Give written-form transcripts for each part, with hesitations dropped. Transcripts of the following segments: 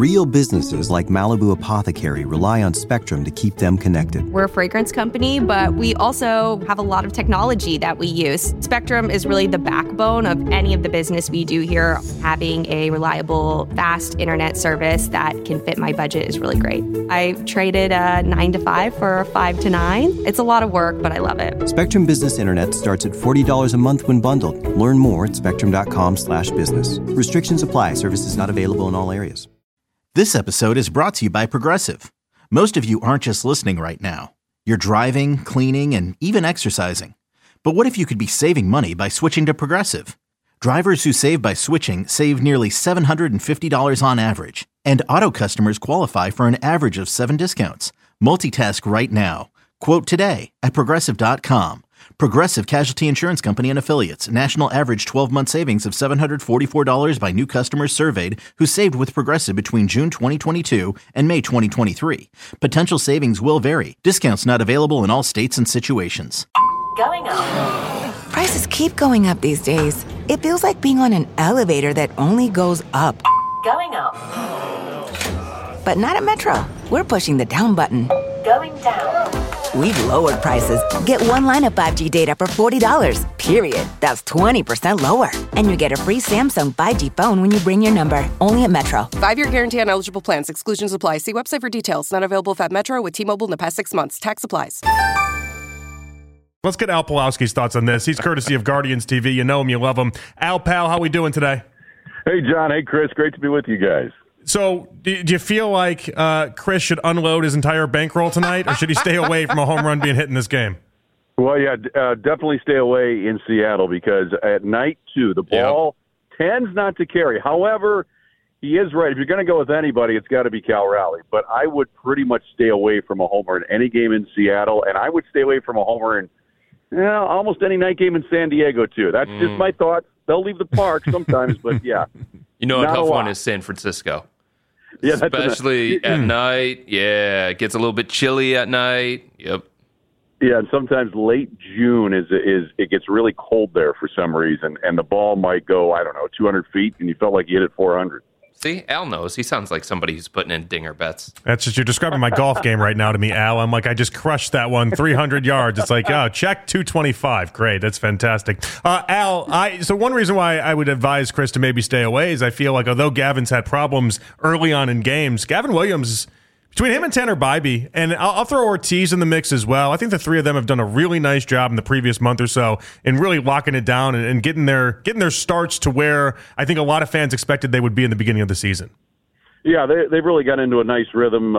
Real businesses like Malibu Apothecary rely on Spectrum to keep them connected. We're a fragrance company, but we also have a lot of technology that we use. Spectrum is really the backbone of any of the business we do here. Having a reliable, fast internet service that can fit my budget is really great. I traded a 9 to 5 for a 5 to 9. It's a lot of work, but I love it. Spectrum Business Internet starts at $40 a month when bundled. Learn more at spectrum.com/business. Restrictions apply. Services not available in all areas. This episode is brought to you by Progressive. Most of you aren't just listening right now. You're driving, cleaning, and even exercising. But what if you could be saving money by switching to Progressive? Drivers who save by switching save nearly $750 on average. And auto customers qualify for an average of 7 discounts. Multitask right now. Quote today at Progressive.com. Progressive Casualty Insurance Company and Affiliates. National average 12-month savings of $744 by new customers surveyed who saved with Progressive between June 2022 and May 2023. Potential savings will vary. Discounts not available in all states and situations. Going up. Prices keep going up these days. It feels like being on an elevator that only goes up. Going up. But not at Metro. We're pushing the down button. Going down. We've lowered prices. Get one line of 5G data for $40, period. That's 20% lower. And you get a free Samsung 5G phone when you bring your number. Only at Metro. 5-year guarantee on eligible plans. Exclusions apply. See website for details. Not available at Metro with T-Mobile in the past 6 months. Tax applies. Let's get Al Pawlowski's thoughts on this. He's courtesy of Guardians TV. You know him, you love him. Al, pal, how we doing today? Hey, John. Hey, Chris. Great to be with you guys. So, do you feel like Chris should unload his entire bankroll tonight, or should he stay away from a home run being hit in this game? Well, yeah, definitely stay away in Seattle because at night, too, the ball tends not to carry. However, he is right. If you're going to go with anybody, it's got to be Cal Raleigh. But I would pretty much stay away from a homer in any game in Seattle, and I would stay away from a homer in almost any night game in San Diego, too. That's just my thoughts. They'll leave the park sometimes, but yeah. You know, a tough one is San Francisco. Yeah, especially at night. Yeah, it gets a little bit chilly at night. Yep. Yeah, and sometimes late June is it gets really cold there for some reason, and the ball might go 200 feet, and you felt like you hit it 400. See, Al knows. He sounds like somebody who's putting in dinger bets. That's just, you're describing my golf game right now to me, Al. I'm like, I just crushed that one, 300 yards. It's like, check 225. Great, that's fantastic. Al, so one reason why I would advise Chris to maybe stay away is I feel like although Gavin's had problems early on in games, Gavin Williams, between him and Tanner Bybee, and I'll throw Ortiz in the mix as well. I think the three of them have done a really nice job in the previous month or so in really locking it down and getting their starts to where I think a lot of fans expected they would be in the beginning of the season. Yeah, they've really got into a nice rhythm.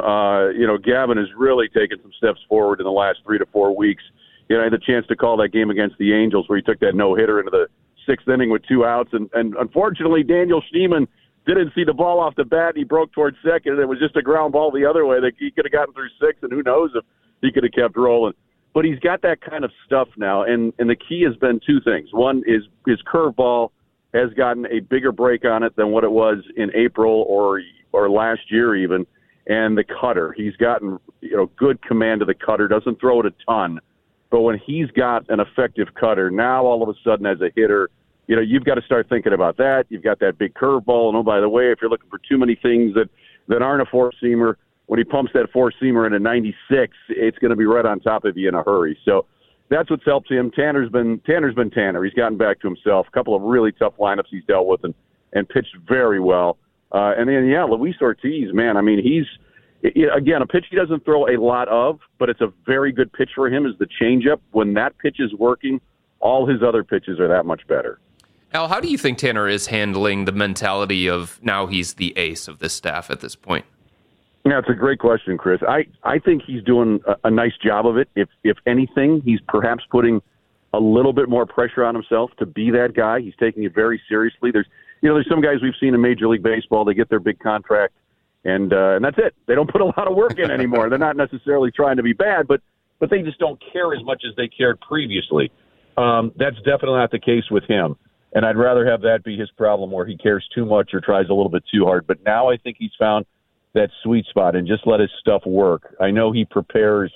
Gavin has really taken some steps forward in the last 3 to 4 weeks. I had the chance to call that game against the Angels where he took that no-hitter into the 6th inning with 2 outs, and unfortunately Daniel Schneemann didn't see the ball off the bat, and he broke towards second, and it was just a ground ball the other way. That he could have gotten through 6, and who knows if he could have kept rolling. But he's got that kind of stuff now, and the key has been 2 things. One is his curveball has gotten a bigger break on it than what it was in April or last year even, and the cutter. He's gotten good command of the cutter, doesn't throw it a ton, but when he's got an effective cutter, now all of a sudden as a hitter, you've got to start thinking about that. You've got that big curveball. And, by the way, if you're looking for too many things that aren't a four-seamer, when he pumps that four-seamer in a 96, it's going to be right on top of you in a hurry. So that's what's helped him. Tanner's been Tanner. He's gotten back to himself. A couple of really tough lineups he's dealt with and pitched very well. And then, Luis Ortiz, man, I mean, he's, again, a pitch he doesn't throw a lot of, but it's a very good pitch for him is the changeup. When that pitch is working, all his other pitches are that much better. Al, how do you think Tanner is handling the mentality of now he's the ace of this staff at this point? Yeah, it's a great question, Chris. I think he's doing a nice job of it. If anything, he's perhaps putting a little bit more pressure on himself to be that guy. He's taking it very seriously. There's some guys we've seen in Major League Baseball, they get their big contract, and that's it. They don't put a lot of work in anymore. They're not necessarily trying to be bad, but they just don't care as much as they cared previously. That's definitely not the case with him. And I'd rather have that be his problem where he cares too much or tries a little bit too hard. But now I think he's found that sweet spot and just let his stuff work. I know he prepares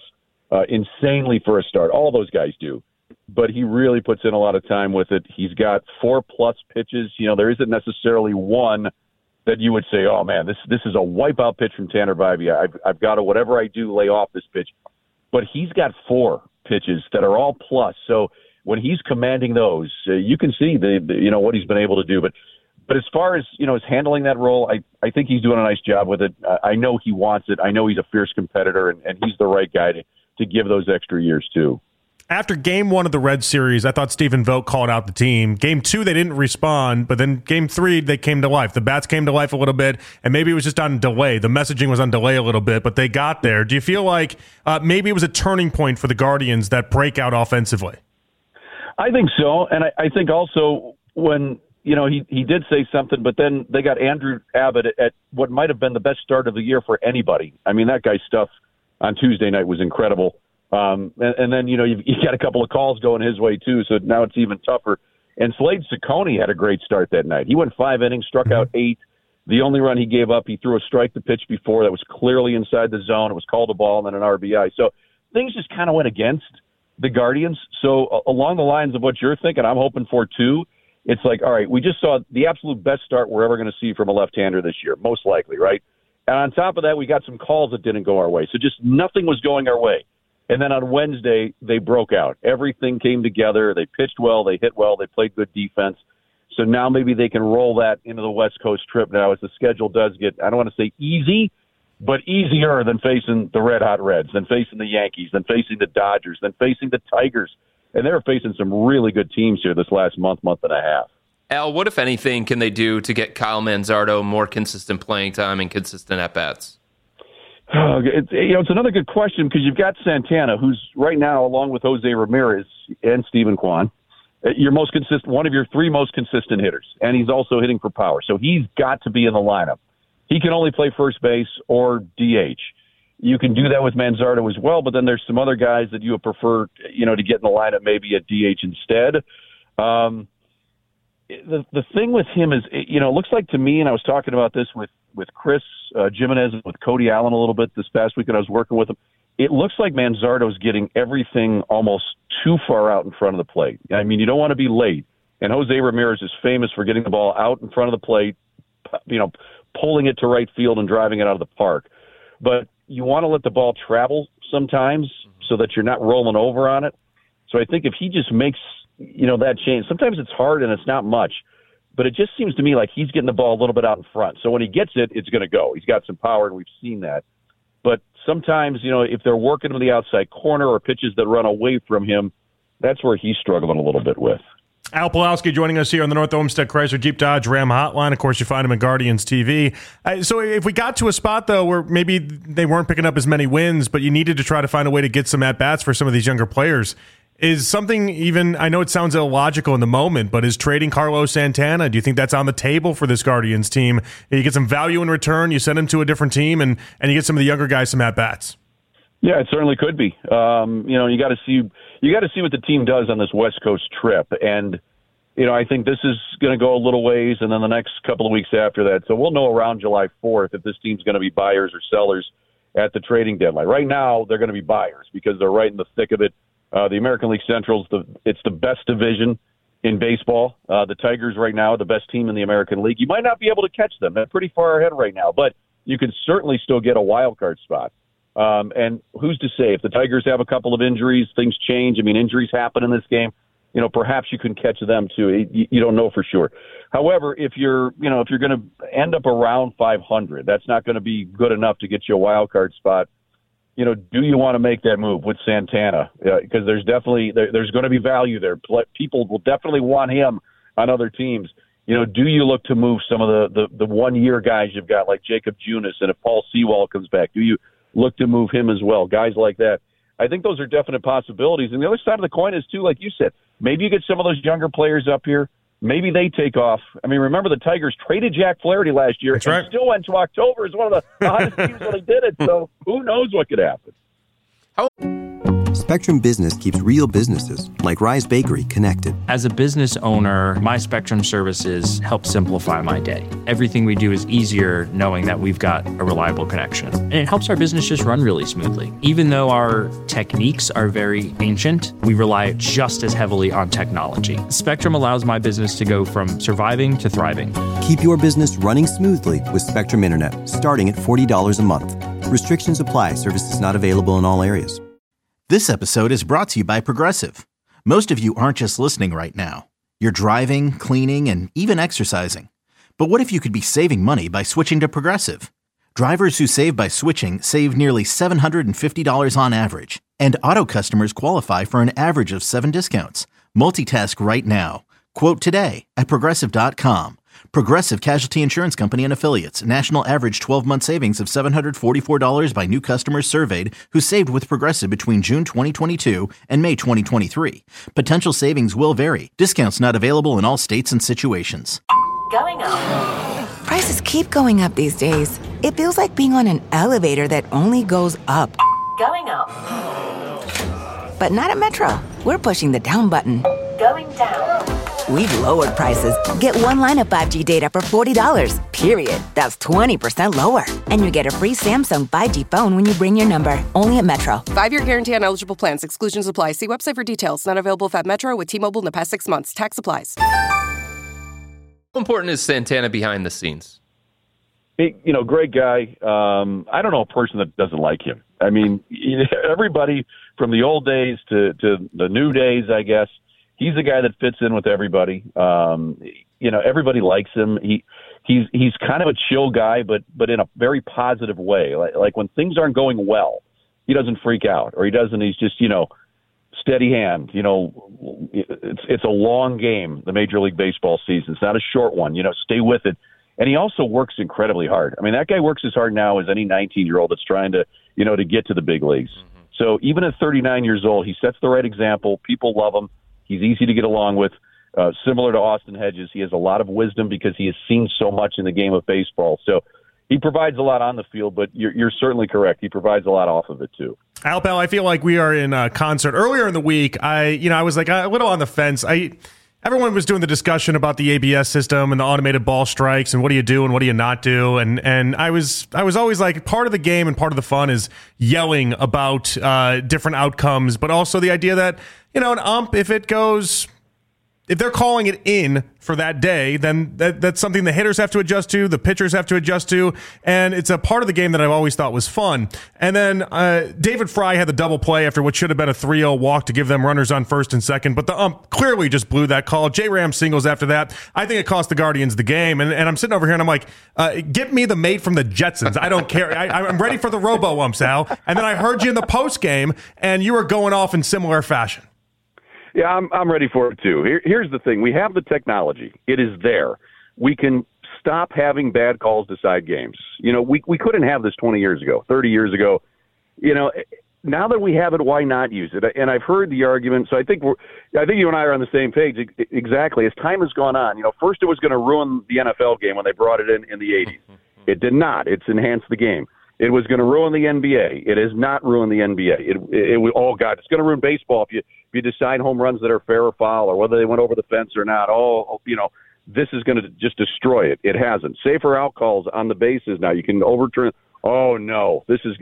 insanely for a start. All those guys do. But he really puts in a lot of time with it. He's got 4+ pitches. There isn't necessarily one that you would say, oh, man, this is a wipeout pitch from Tanner Bibee. I've got to, whatever I do, lay off this pitch. But he's got 4 pitches that are all plus. So when he's commanding those, you can see what he's been able to do. But as far as, as handling that role, I think he's doing a nice job with it. I know he wants it. I know he's a fierce competitor, and he's the right guy to give those extra years too. After Game 1 of the Red Series, I thought Stephen Vogt called out the team. Game 2, they didn't respond, but then Game 3, they came to life. The bats came to life a little bit, and maybe it was just on delay. The messaging was on delay a little bit, but they got there. Do you feel like maybe it was a turning point for the Guardians, that breakout offensively? I think so, and I think also when he did say something, but then they got Andrew Abbott at what might have been the best start of the year for anybody. I mean, that guy's stuff on Tuesday night was incredible. And then, you got a couple of calls going his way, too, so now it's even tougher. And Slade Ciccone had a great start that night. He went 5 innings, struck out 8. The only run he gave up, he threw a strike the pitch before that was clearly inside the zone. It was called a ball and then an RBI. So things just kind of went against the Guardians. So along the lines of what you're thinking, I'm hoping for, too. It's like, all right, we just saw the absolute best start we're ever going to see from a left-hander this year, most likely, right? And on top of that, we got some calls that didn't go our way. So just nothing was going our way. And then on Wednesday, they broke out. Everything came together. They pitched well. They hit well. They played good defense. So now maybe they can roll that into the West Coast trip now as the schedule does get, I don't want to say easy, but easier than facing the Red Hot Reds, than facing the Yankees, than facing the Dodgers, than facing the Tigers. And they're facing some really good teams here this last month and a half. Al, what, if anything, can they do to get Kyle Manzardo more consistent playing time and consistent at-bats? It's another good question because you've got Santana, who's right now, along with Jose Ramirez and Steven Kwan, one of your 3 most consistent hitters, and he's also hitting for power. So he's got to be in the lineup. He can only play first base or DH. You can do that with Manzardo as well, but then there's some other guys that you would prefer, to get in the lineup maybe at DH instead. The thing with him is, it looks like to me, and I was talking about this with Chris Jimenez and with Cody Allen a little bit this past week when I was working with him, it looks like Manzardo's getting everything almost too far out in front of the plate. I mean, you don't want to be late. And Jose Ramirez is famous for getting the ball out in front of the plate, pulling it to right field and driving it out of the park. But you want to let the ball travel sometimes so that you're not rolling over on it. So I think if he just makes, that change, sometimes it's hard and it's not much, but it just seems to me like he's getting the ball a little bit out in front. So when he gets it, it's going to go. He's got some power, and we've seen that. But sometimes, if they're working to the outside corner or pitches that run away from him, that's where he's struggling a little bit with. Al Pawlowski joining us here on the North Olmsted Chrysler Jeep Dodge Ram Hotline. Of course, you find him at Guardians TV. So if we got to a spot, though, where maybe they weren't picking up as many wins, but you needed to try to find a way to get some at-bats for some of these younger players, is something even, I know it sounds illogical in the moment, but is trading Carlos Santana, do you think that's on the table for this Guardians team? You get some value in return, you send him to a different team, and you get some of the younger guys some at-bats. Yeah, it certainly could be. You got to see what the team does on this West Coast trip, and I think this is going to go a little ways, and then the next couple of weeks after that. So we'll know around July 4th if this team's going to be buyers or sellers at the trading deadline. Right now, they're going to be buyers because they're right in the thick of it. The American League Central it's the best division in baseball. The Tigers right now are the best team in the American League. You might not be able to catch them; they're pretty far ahead right now, but you can certainly still get a wild card spot. And who's to say if the Tigers have a couple of injuries, things change. I mean, injuries happen in this game. Perhaps you can catch them too. You don't know for sure. However, if you're going to end up around 500, that's not going to be good enough to get you a wild card spot. Do you want to make that move with Santana? Because there's going to be value there. People will definitely want him on other teams. Do you look to move some of the 1 year guys you've got like Jacob Junis, and if Paul Sewald comes back, do you look to move him as well? Guys like that. I think those are definite possibilities. And the other side of the coin is too, like you said, maybe you get some of those younger players up here. Maybe they take off. I mean, remember the Tigers traded Jack Flaherty last year. That's right. Still went to October as one of the hottest teams when they did it. So who knows what could happen. Spectrum Business keeps real businesses, like Rise Bakery, connected. As a business owner, my Spectrum services help simplify my day. Everything we do is easier knowing that we've got a reliable connection. And it helps our business just run really smoothly. Even though our techniques are very ancient, we rely just as heavily on technology. Spectrum allows my business to go from surviving to thriving. Keep your business running smoothly with Spectrum Internet, starting at $40 a month. Restrictions apply. Services not available in all areas. This episode is brought to you by Progressive. Most of you aren't just listening right now. You're driving, cleaning, and even exercising. But what if you could be saving money by switching to Progressive? Drivers who save by switching save nearly $750 on average. And auto customers qualify for an average of 7 discounts. Multitask right now. Quote today at Progressive.com. Progressive Casualty Insurance Company and Affiliates. National average 12-month savings of $744 by new customers surveyed who saved with Progressive between June 2022 and May 2023. Potential savings will vary. Discounts not available in all states and situations. Going up. Prices keep going up these days. It feels like being on an elevator that only goes up. Going up. But not at Metro. We're pushing the down button. Going down. We've lowered prices. Get one line of 5G data for $40, period. That's 20% lower. And you get a free Samsung 5G phone when you bring your number. Only at Metro. 5-year guarantee on eligible plans. Exclusions apply. See website for details. Not available if at Metro with T-Mobile in the past 6 months. Tax applies. How important is Santana behind the scenes? Great guy. I don't know a person that doesn't like him. I mean, everybody from the old days to the new days, I guess. He's a guy that fits in with everybody. Everybody likes him. He's kind of a chill guy, but in a very positive way. Like when things aren't going well, he doesn't freak out, or he's just, steady hand. It's a long game, the Major League Baseball season. It's not a short one. Stay with it. And he also works incredibly hard. I mean, that guy works as hard now as any 19-year-old that's trying to, to get to the big leagues. Mm-hmm. So even at 39 years old, he sets the right example. People love him. He's easy to get along with. Similar to Austin Hedges, he has a lot of wisdom because he has seen so much in the game of baseball. So he provides a lot on the field, but you're certainly correct. He provides a lot off of it, too. Alpal, I feel like we are in a concert. Earlier in the week, I was like a little on the fence. Everyone was doing the discussion about the ABS system and the automated ball strikes and what do you do and what do you not do. And I was always like, part of the game and part of the fun is yelling about different outcomes, but also the idea that, an ump, if they're calling it in for that day, then that's something the hitters have to adjust to, the pitchers have to adjust to, and it's a part of the game that I've always thought was fun. And then David Fry had the double play after what should have been a 3-0 walk to give them runners on first and second, but the ump clearly just blew that call. J-Ram singles after that. I think it cost the Guardians the game, and I'm sitting over here and I'm like, get me the mate from the Jetsons. I don't care. I'm ready for the robo-umps, Al. And then I heard you in the post game, and you were going off in similar fashion. Yeah, I'm ready for it, too. Here's the thing. We have the technology. It is there. We can stop having bad calls decide games. We couldn't have this 20 years ago, 30 years ago. Now that we have it, why not use it? And I've heard the argument, so I think you and I are on the same page exactly. As time has gone on, first it was going to ruin the NFL game when they brought it in the 80s. It did not. It's enhanced the game. It was going to ruin the NBA. It has not ruined the NBA. It's going to ruin baseball if you decide home runs that are fair or foul or whether they went over the fence or not. This is going to just destroy it. It hasn't. Safer out calls on the bases now. You can overturn. Oh, no.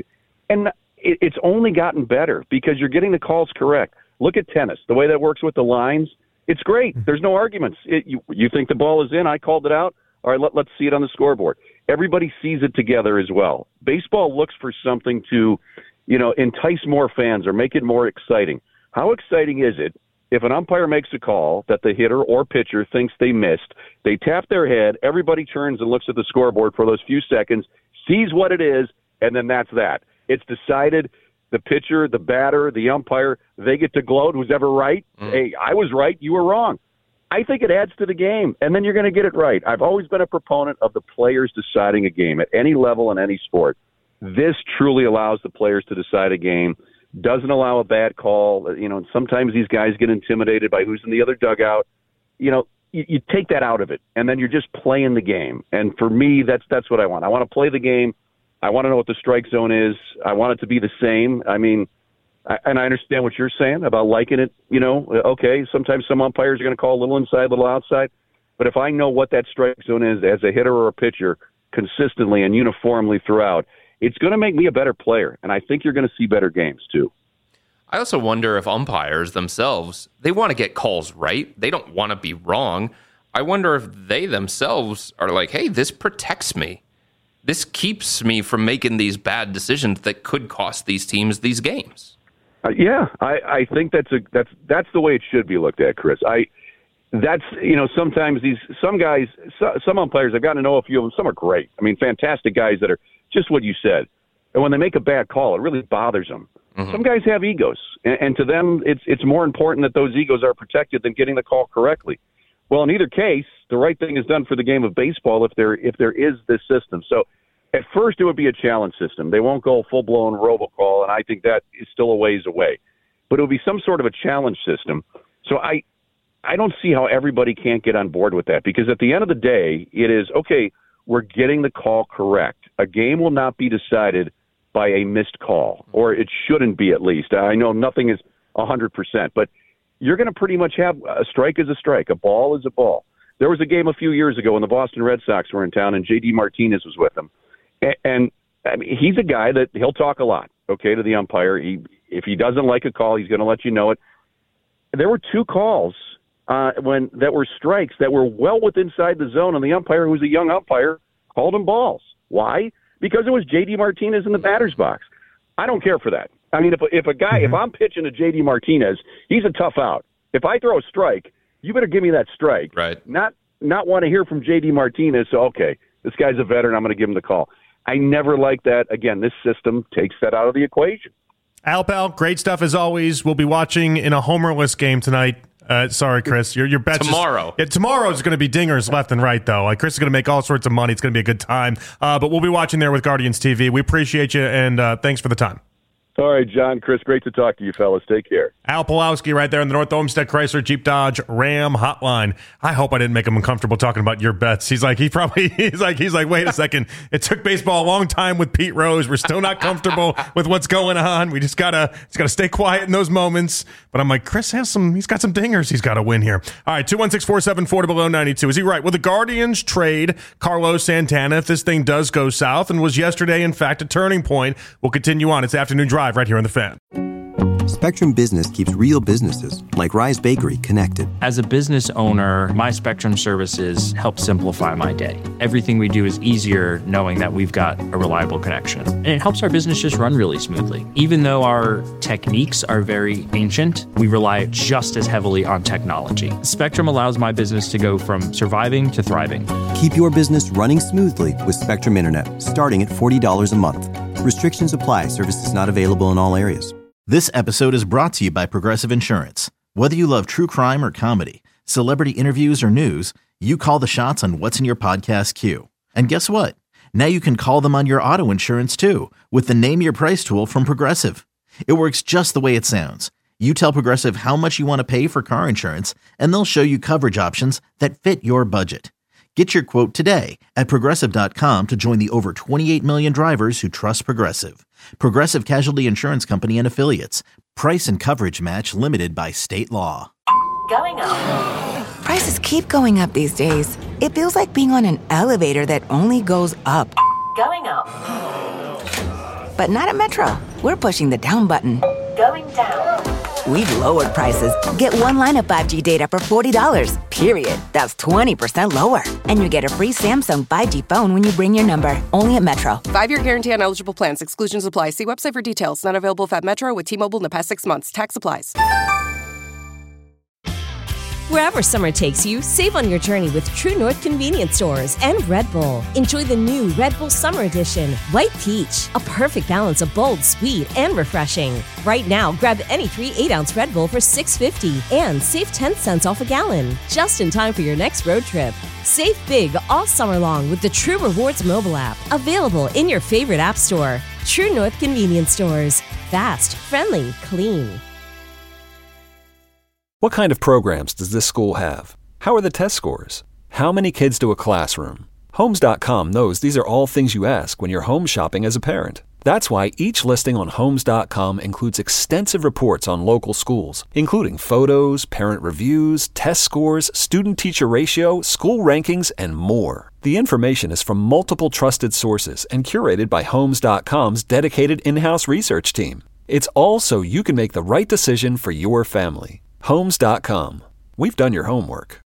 It's only gotten better because you're getting the calls correct. Look at tennis. The way that works with the lines, it's great. There's no arguments. You think the ball is in. I called it out. All right, let's see it on the scoreboard. Everybody sees it together as well. Baseball looks for something to, entice more fans or make it more exciting. How exciting is it if an umpire makes a call that the hitter or pitcher thinks they missed, they tap their head, everybody turns and looks at the scoreboard for those few seconds, sees what it is, and then that's that. It's decided. The pitcher, the batter, the umpire, they get to gloat. Who's ever right? Hey, I was right. You were wrong. I think it adds to the game, and then you're going to get it right. I've always been a proponent of the players deciding a game at any level in any sport. This truly allows the players to decide a game, doesn't allow a bad call. Sometimes these guys get intimidated by who's in the other dugout. You take that out of it, and then you're just playing the game. And for me, that's what I want. I want to play the game. I want to know what the strike zone is. I want it to be the same. I mean, And I understand what you're saying about liking it. Okay, sometimes some umpires are going to call a little inside, a little outside. But if I know what that strike zone is as a hitter or a pitcher consistently and uniformly throughout, it's going to make me a better player. And I think you're going to see better games, too. I also wonder if umpires themselves, they want to get calls right. They don't want to be wrong. I wonder if they themselves are like, hey, this protects me. This keeps me from making these bad decisions that could cost these teams these games. I think that's the way it should be looked at, Chris. Sometimes some umpires, I've gotten to know a few of them. Some are great. I mean, fantastic guys that are just what you said. And when they make a bad call, it really bothers them. Mm-hmm. Some guys have egos, and to them, it's more important that those egos are protected than getting the call correctly. Well, in either case, the right thing is done for the game of baseball if there is this system. So at first, it would be a challenge system. They won't go full-blown robocall, and I think that is still a ways away. But it would be some sort of a challenge system. So I don't see how everybody can't get on board with that, because at the end of the day, it is, okay, we're getting the call correct. A game will not be decided by a missed call, or it shouldn't be at least. I know nothing is 100%, but you're going to pretty much have a strike is a strike, a ball is a ball. There was a game a few years ago when the Boston Red Sox were in town, and J.D. Martinez was with them. And I mean, he's a guy that he'll talk a lot, okay, to the umpire. If he doesn't like a call, he's going to let you know it. There were two calls that were strikes that were well within inside the zone, and the umpire, who was a young umpire, called them balls. Why? Because it was J.D. Martinez in the batter's box. I don't care for that. I mean, if a guy, if I'm pitching to J.D. Martinez, he's a tough out. If I throw a strike, you better give me that strike. Right. Not want to hear from J.D. Martinez. So, okay, this guy's a veteran, I'm going to give him the call. I never like that. Again, this system takes that out of the equation. Al Pal, great stuff as always. We'll be watching in a homerless game tonight. Sorry, Chris. Your bet tomorrow. Tomorrow is going to be dingers left and right, though. Chris is going to make all sorts of money. It's going to be a good time. But we'll be watching there with Guardians TV. We appreciate you, and thanks for the time. All right, John, Chris, great to talk to you, fellas. Take care. Al Pawlowski right there in the North Olmsted Chrysler Jeep Dodge Ram hotline. I hope I didn't make him uncomfortable talking about your bets. He's like, wait a second. It took baseball a long time with Pete Rose. We're still not comfortable with what's going on. We just gotta stay quiet in those moments. But I'm like, Chris he's got some dingers. He's got to win here. All right, 216-474 below 92. Is he right? Will the Guardians trade Carlos Santana if this thing does go south? And was yesterday, in fact, a turning point? We'll continue on. It's Afternoon Drive right here on The Fan. Spectrum Business keeps real businesses like Rise Bakery connected. As a business owner, my Spectrum services help simplify my day. Everything we do is easier knowing that we've got a reliable connection. And it helps our business just run really smoothly. Even though our techniques are very ancient, we rely just as heavily on technology. Spectrum allows my business to go from surviving to thriving. Keep your business running smoothly with Spectrum Internet, starting at $40 a month. Restrictions apply. Services not available in all areas. This episode is brought to you by Progressive Insurance. Whether you love true crime or comedy, celebrity interviews or news, you call the shots on what's in your podcast queue. And guess what? Now you can call them on your auto insurance too with the Name Your Price tool from Progressive. It works just the way it sounds. You tell Progressive how much you want to pay for car insurance, and they'll show you coverage options that fit your budget. Get your quote today at Progressive.com to join the over 28 million drivers who trust Progressive. Progressive Casualty Insurance Company and Affiliates. Price and coverage match limited by state law. Going up. Prices keep going up these days. It feels like being on an elevator that only goes up. Going up. But not at Metro. We're pushing the down button. Going down. We've lowered prices. Get one line of 5G data for $40, period. That's 20% lower. And you get a free Samsung 5G phone when you bring your number. Only at Metro. 5-year guarantee on eligible plans. Exclusions apply. See website for details. Not available if at Metro with T-Mobile in the past 6 months. Tax applies. Wherever summer takes you, save on your journey with True North Convenience Stores and Red Bull. Enjoy the new Red Bull Summer Edition, White Peach, a perfect balance of bold, sweet, and refreshing. Right now, grab any 3 8-ounce Red Bull for $6.50 and save 10 cents off a gallon, just in time for your next road trip. Save big all summer long with the True Rewards mobile app, available in your favorite app store. True North Convenience Stores. Fast, friendly, clean. What kind of programs does this school have? How are the test scores? How many kids do a classroom? Homes.com knows these are all things you ask when you're home shopping as a parent. That's why each listing on Homes.com includes extensive reports on local schools, including photos, parent reviews, test scores, student-teacher ratio, school rankings, and more. The information is from multiple trusted sources and curated by Homes.com's dedicated in-house research team. It's all so you can make the right decision for your family. Homes.com. We've done your homework.